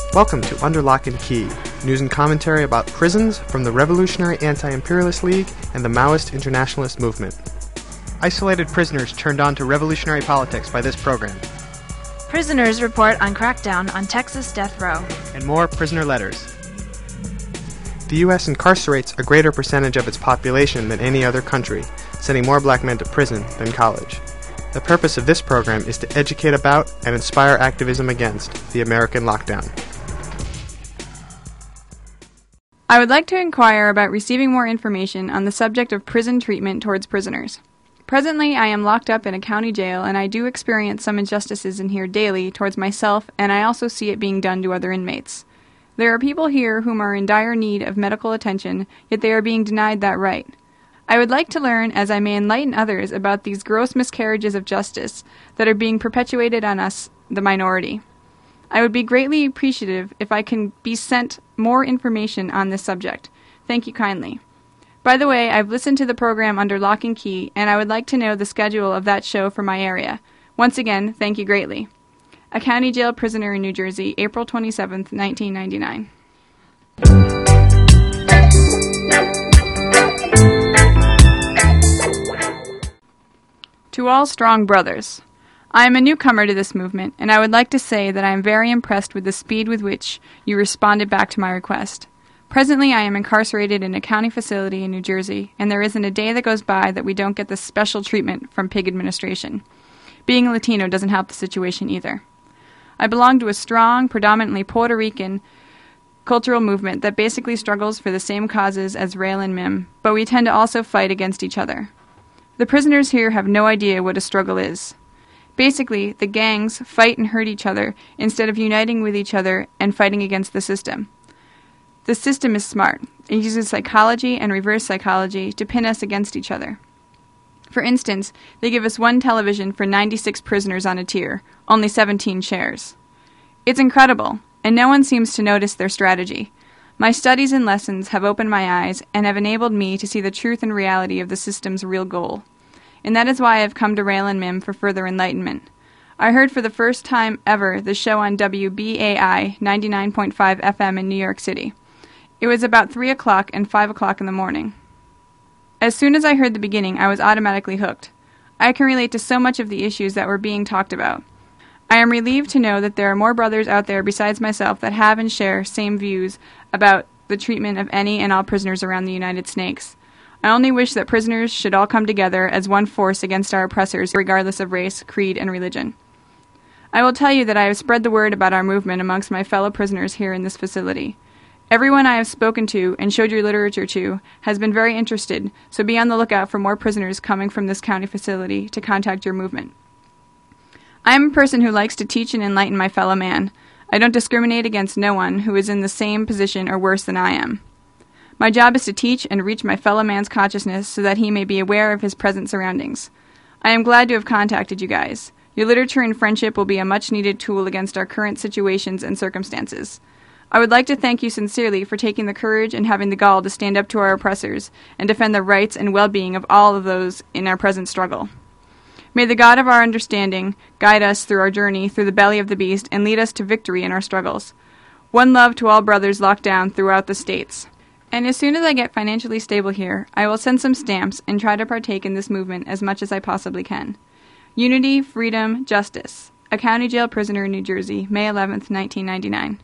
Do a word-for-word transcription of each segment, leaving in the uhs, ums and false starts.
Welcome to Under Lock and Key, news and commentary about prisons from the Revolutionary Anti-Imperialist League and the Maoist Internationalist Movement. Isolated prisoners turned on to revolutionary politics by this program. Prisoners report on crackdown on Texas death row. And more prisoner letters. The U S incarcerates a greater percentage of its population than any other country, sending more black men to prison than college. The purpose of this program is to educate about and inspire activism against the American lockdown. I would like to inquire about receiving more information on the subject of prison treatment towards prisoners. Presently, I am locked up in a county jail, and I do experience some injustices in here daily towards myself, and I also see it being done to other inmates. There are people here whom are in dire need of medical attention, yet they are being denied that right. I would like to learn, as I may enlighten others, about these gross miscarriages of justice that are being perpetuated on us, the minority. I would be greatly appreciative if I can be sent more information on this subject. Thank you kindly. By the way, I've listened to the program Under Lock and Key, and I would like to know the schedule of that show for my area. Once again, thank you greatly. A county jail prisoner in New Jersey, April twenty-seventh, nineteen ninety-nine. To all strong brothers. I am a newcomer to this movement, and I would like to say that I am very impressed with the speed with which you responded back to my request. Presently, I am incarcerated in a county facility in New Jersey, and there isn't a day that goes by that we don't get the special treatment from pig administration. Being a Latino doesn't help the situation either. I belong to a strong, predominantly Puerto Rican cultural movement that basically struggles for the same causes as Rail and Mim, but we tend to also fight against each other. The prisoners here have no idea what a struggle is. Basically, the gangs fight and hurt each other instead of uniting with each other and fighting against the system. The system is smart. It uses psychology and reverse psychology to pin us against each other. For instance, they give us one television for ninety-six prisoners on a tier, only seventeen chairs. It's incredible, and no one seems to notice their strategy. My studies and lessons have opened my eyes and have enabled me to see the truth and reality of the system's real goal. And that is why I have come to Rail and Mim for further enlightenment. I heard for the first time ever the show on W B A I ninety-nine point five F M in New York City. It was about three o'clock and five o'clock in the morning. As soon as I heard the beginning, I was automatically hooked. I can relate to so much of the issues that were being talked about. I am relieved to know that there are more brothers out there besides myself that have and share same views about the treatment of any and all prisoners around the United Snakes. I only wish that prisoners should all come together as one force against our oppressors, regardless of race, creed, and religion. I will tell you that I have spread the word about our movement amongst my fellow prisoners here in this facility. Everyone I have spoken to and showed your literature to has been very interested, so be on the lookout for more prisoners coming from this county facility to contact your movement. I am a person who likes to teach and enlighten my fellow man. I don't discriminate against no one who is in the same position or worse than I am. My job is to teach and reach my fellow man's consciousness so that he may be aware of his present surroundings. I am glad to have contacted you guys. Your literature and friendship will be a much-needed tool against our current situations and circumstances. I would like to thank you sincerely for taking the courage and having the gall to stand up to our oppressors and defend the rights and well-being of all of those in our present struggle. May the God of our understanding guide us through our journey through the belly of the beast and lead us to victory in our struggles. One love to all brothers locked down throughout the states. And as soon as I get financially stable here, I will send some stamps and try to partake in this movement as much as I possibly can. Unity, freedom, justice. A county jail prisoner in New Jersey, May eleventh, nineteen ninety-nine.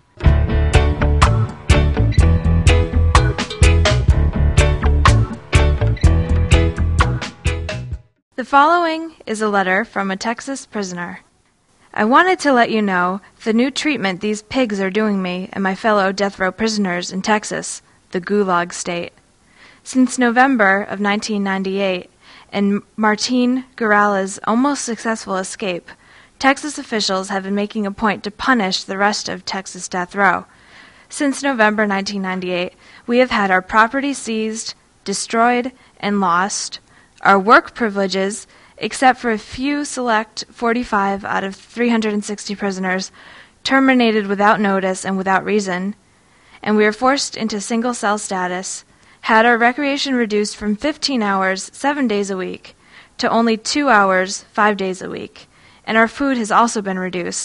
The following is a letter from a Texas prisoner. I wanted to let you know the new treatment these pigs are doing me and my fellow death row prisoners in Texas, the Gulag State. Since November of nineteen ninety-eight and Martin Garala's almost successful escape, Texas officials have been making a point to punish the rest of Texas death row. Since November nineteen ninety-eight, we have had our property seized, destroyed, and lost, our work privileges, except for a few select forty-five out of three hundred sixty prisoners, terminated without notice and without reason, and we are forced into single-cell status, had our recreation reduced from fifteen hours, seven days a week, to only two hours, five days a week, and our food has also been reduced.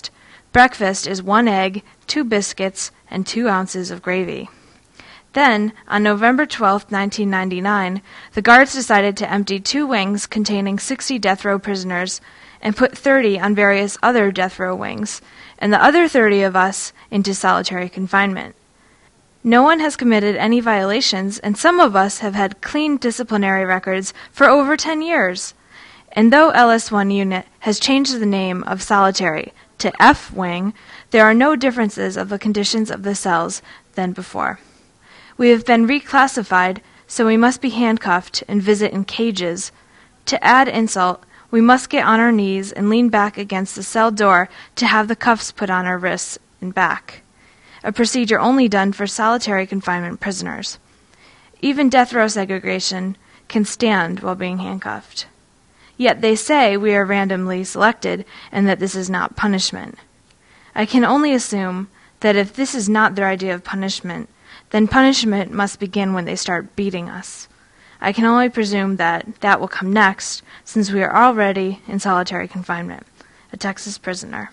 Breakfast is one egg, two biscuits, and two ounces of gravy. Then, on November twelfth, nineteen ninety-nine, the guards decided to empty two wings containing sixty death row prisoners and put thirty on various other death row wings, and the other thirty of us into solitary confinement. No one has committed any violations, and some of us have had clean disciplinary records for over ten years. And though L S one unit has changed the name of solitary to F wing, there are no differences of the conditions of the cells than before. We have been reclassified, so we must be handcuffed and visit in cages. To add insult, we must get on our knees and lean back against the cell door to have the cuffs put on our wrists and back, a procedure only done for solitary confinement prisoners. Even death row segregation can stand while being handcuffed. Yet they say we are randomly selected and that this is not punishment. I can only assume that if this is not their idea of punishment, then punishment must begin when they start beating us. I can only presume that that will come next, since we are already in solitary confinement. A Texas prisoner.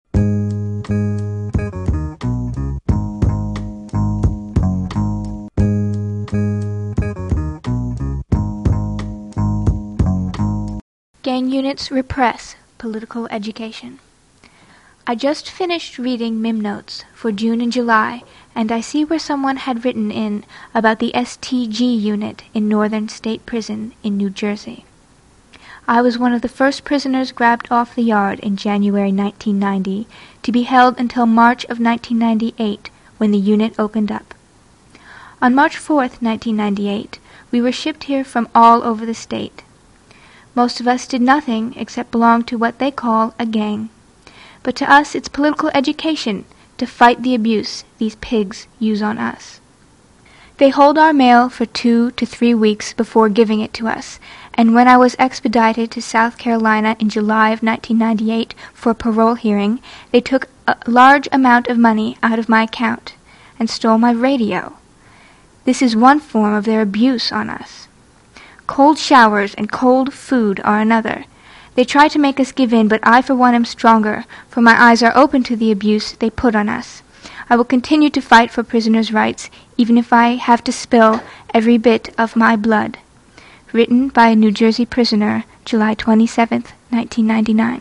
Gang units repress political education. I just finished reading Mem Notes for June and July, and I see where someone had written in about the S T G unit in Northern State Prison in New Jersey. I was one of the first prisoners grabbed off the yard in January nineteen ninety to be held until March of nineteen ninety-eight, when the unit opened up. On March fourth, nineteen ninety-eight, we were shipped here from all over the state. Most of us did nothing except belong to what they call a gang. But to us it's political education to fight the abuse these pigs use on us. They hold our mail for two to three weeks before giving it to us, and when I was expedited to South Carolina in July of nineteen ninety-eight for a parole hearing, they took a large amount of money out of my account and stole my radio. This is one form of their abuse on us. Cold showers and cold food are another. They try to make us give in, but I for one am stronger, for my eyes are open to the abuse they put on us. I will continue to fight for prisoners' rights, even if I have to spill every bit of my blood. Written by a New Jersey prisoner, July twenty-seventh, nineteen ninety-nine.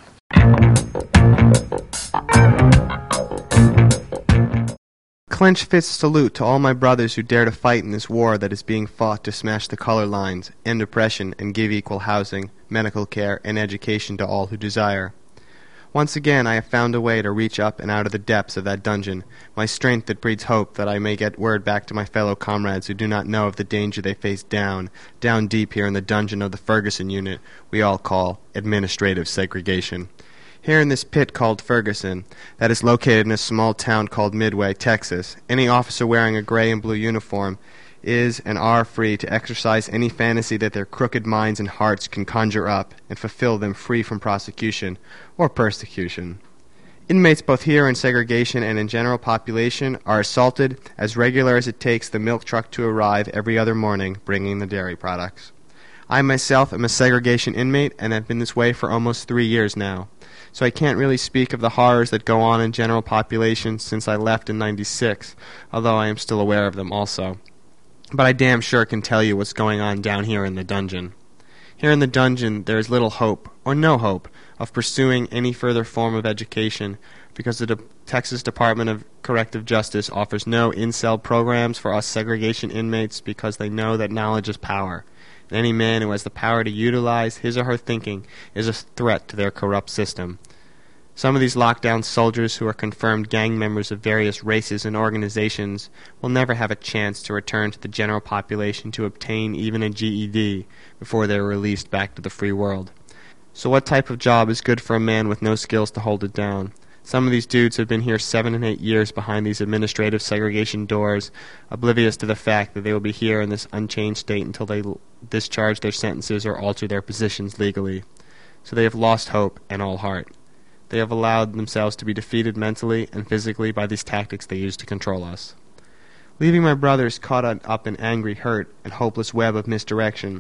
Clench fist salute to all my brothers who dare to fight in this war that is being fought to smash the color lines, end oppression, and give equal housing, medical care, and education to all who desire. Once again I have found a way to reach up and out of the depths of that dungeon, my strength that breeds hope that I may get word back to my fellow comrades who do not know of the danger they face down, down deep here in the dungeon of the Ferguson unit we all call administrative segregation. Here in this pit called Ferguson, that is located in a small town called Midway, Texas, any officer wearing a gray and blue uniform is and are free to exercise any fantasy that their crooked minds and hearts can conjure up and fulfill them free from prosecution or persecution. Inmates both here in segregation and in general population are assaulted as regular as it takes the milk truck to arrive every other morning bringing the dairy products. I myself am a segregation inmate and have been this way for almost three years now. So I can't really speak of the horrors that go on in general population since I left in ninety-six, although I am still aware of them also. But I damn sure can tell you what's going on down here in the dungeon. Here in the dungeon there is little hope, or no hope, of pursuing any further form of education, because the De- Texas Department of Corrective Justice offers no in-cell programs for us segregation inmates because they know that knowledge is power. And any man who has the power to utilize his or her thinking is a threat to their corrupt system. Some of these lockdown soldiers who are confirmed gang members of various races and organizations will never have a chance to return to the general population to obtain even a G E D before they are released back to the free world. So what type of job is good for a man with no skills to hold it down? Some of these dudes have been here seven and eight years behind these administrative segregation doors, oblivious to the fact that they will be here in this unchanged state until they l- discharge their sentences or alter their positions legally. So they have lost hope and all heart. They have allowed themselves to be defeated mentally and physically by these tactics they use to control us. Leaving my brothers caught up in angry hurt and hopeless web of misdirection,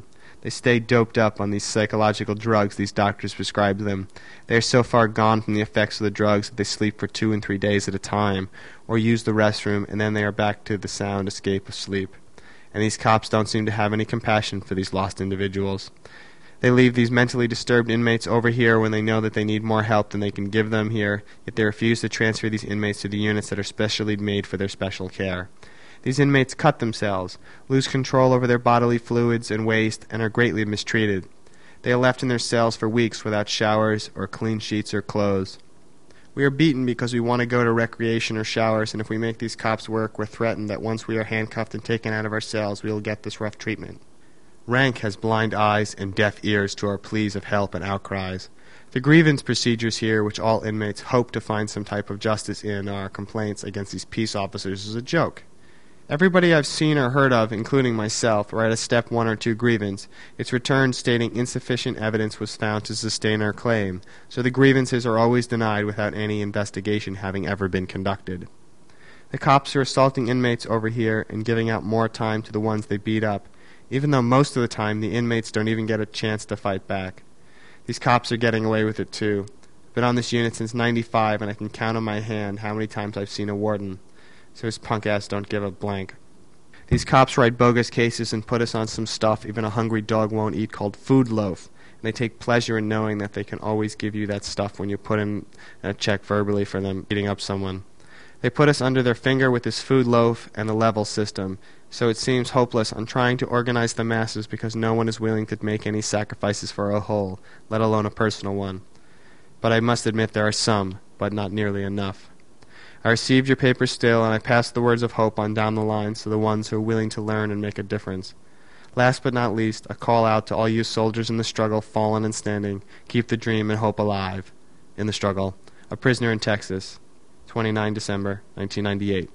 They stay doped up on these psychological drugs these doctors prescribe them. They are so far gone from the effects of the drugs that they sleep for two and three days at a time, or use the restroom, and then they are back to the sound escape of sleep. And these cops don't seem to have any compassion for these lost individuals. They leave these mentally disturbed inmates over here when they know that they need more help than they can give them here, yet they refuse to transfer these inmates to the units that are specially made for their special care. These inmates cut themselves, lose control over their bodily fluids and waste, and are greatly mistreated. They are left in their cells for weeks without showers or clean sheets or clothes. We are beaten because we want to go to recreation or showers, and if we make these cops work, we're threatened that once we are handcuffed and taken out of our cells, we will get this rough treatment. Rank has blind eyes and deaf ears to our pleas of help and outcries. The grievance procedures here, which all inmates hope to find some type of justice in, are complaints against these peace officers, is a joke. Everybody I've seen or heard of, including myself, write a step one or two grievance. It's returned stating insufficient evidence was found to sustain our claim, so the grievances are always denied without any investigation having ever been conducted. The cops are assaulting inmates over here and giving out more time to the ones they beat up, even though most of the time the inmates don't even get a chance to fight back. These cops are getting away with it too. I've been on this unit since ninety-five, and I can count on my hand how many times I've seen a warden. So his punk ass don't give a blank. These cops write bogus cases and put us on some stuff even a hungry dog won't eat called food loaf, and they take pleasure in knowing that they can always give you that stuff when you put in a check verbally for them beating up someone. They put us under their finger with this food loaf and the level system, so it seems hopeless on trying to organize the masses because no one is willing to make any sacrifices for a whole, let alone a personal one. But I must admit there are some, but not nearly enough. I received your paper still, and I passed the words of hope on down the line to the ones who are willing to learn and make a difference. Last but not least, a call out to all you soldiers in the struggle, fallen and standing. Keep the dream and hope alive. In the struggle. A prisoner in Texas. the twenty-ninth of December, nineteen ninety-eight.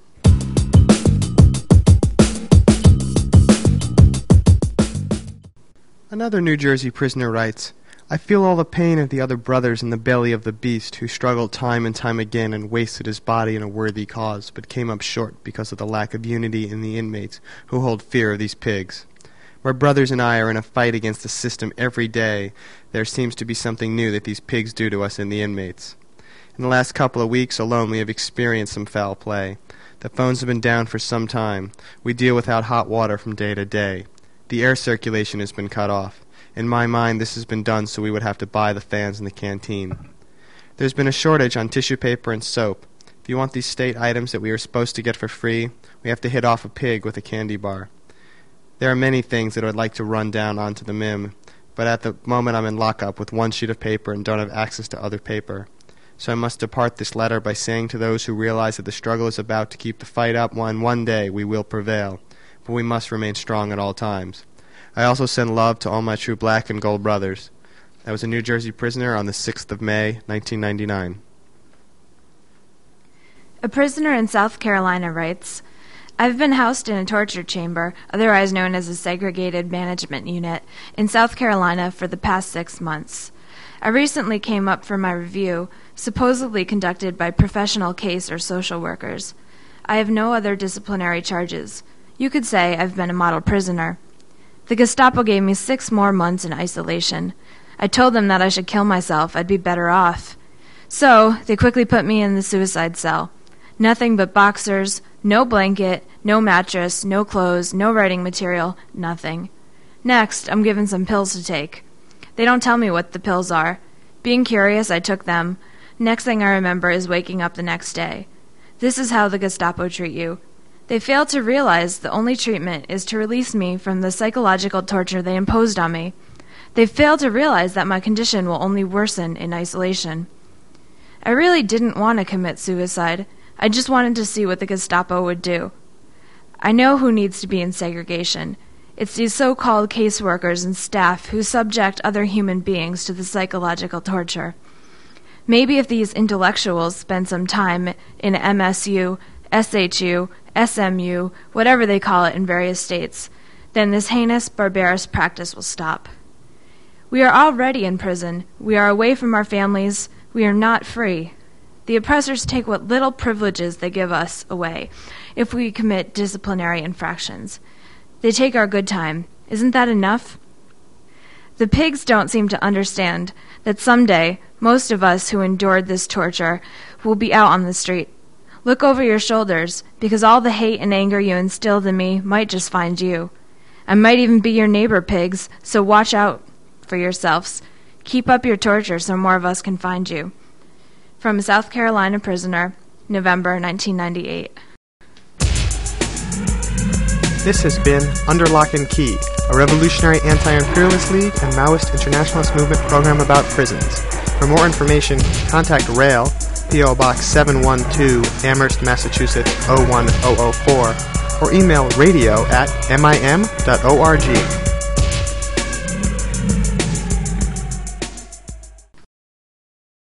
Another New Jersey prisoner writes, I feel all the pain of the other brothers in the belly of the beast who struggled time and time again and wasted his body in a worthy cause, but came up short because of the lack of unity in the inmates who hold fear of these pigs. My brothers and I are in a fight against the system every day. There seems to be something new that these pigs do to us and the inmates. In the last couple of weeks alone we have experienced some foul play. The phones have been down for some time. We deal without hot water from day to day. The air circulation has been cut off. In my mind, this has been done so we would have to buy the fans in the canteen. There's been a shortage on tissue paper and soap. If you want these state items that we are supposed to get for free, we have to hit off a pig with a candy bar. There are many things that I would like to run down onto the M I M, but at the moment I'm in lockup with one sheet of paper and don't have access to other paper. So I must depart this letter by saying to those who realize that the struggle is about to keep the fight up, one one day we will prevail, but we must remain strong at all times. I also send love to all my true black and gold brothers. I was a New Jersey prisoner on the sixth of May, nineteen ninety-nine. A prisoner in South Carolina writes, I've been housed in a torture chamber, otherwise known as a segregated management unit, in South Carolina for the past six months. I recently came up for my review, supposedly conducted by professional case or social workers. I have no other disciplinary charges. You could say I've been a model prisoner. The Gestapo gave me six more months in isolation. I told them that I should kill myself. I'd be better off. So they quickly put me in the suicide cell. Nothing but boxers, no blanket, no mattress, no clothes, no writing material, nothing. Next, I'm given some pills to take. They don't tell me what the pills are. Being curious, I took them. Next thing I remember is waking up the next day. This is how the Gestapo treat you. They fail to realize the only treatment is to release me from the psychological torture they imposed on me. They fail to realize that my condition will only worsen in isolation. I really didn't want to commit suicide. I just wanted to see what the Gestapo would do. I know who needs to be in segregation. It's these so-called caseworkers and staff who subject other human beings to the psychological torture. Maybe if these intellectuals spend some time in M S U, S H U, S M U, whatever they call it in various states, then this heinous, barbarous practice will stop. We are already in prison. We are away from our families. We are not free. The oppressors take what little privileges they give us away if we commit disciplinary infractions. They take our good time. Isn't that enough? The pigs don't seem to understand that someday most of us who endured this torture will be out on the street. Look over your shoulders, because all the hate and anger you instilled in me might just find you. I might even be your neighbor, pigs, so watch out for yourselves. Keep up your torture so more of us can find you. From a South Carolina prisoner, November nineteen ninety-eight. This has been Under Lock and Key, a revolutionary anti-imperialist league and Maoist internationalist movement program about prisons. For more information, contact RAIL, P O Box seven one two, Amherst, Massachusetts oh one oh oh four, or email radio at mim dot org.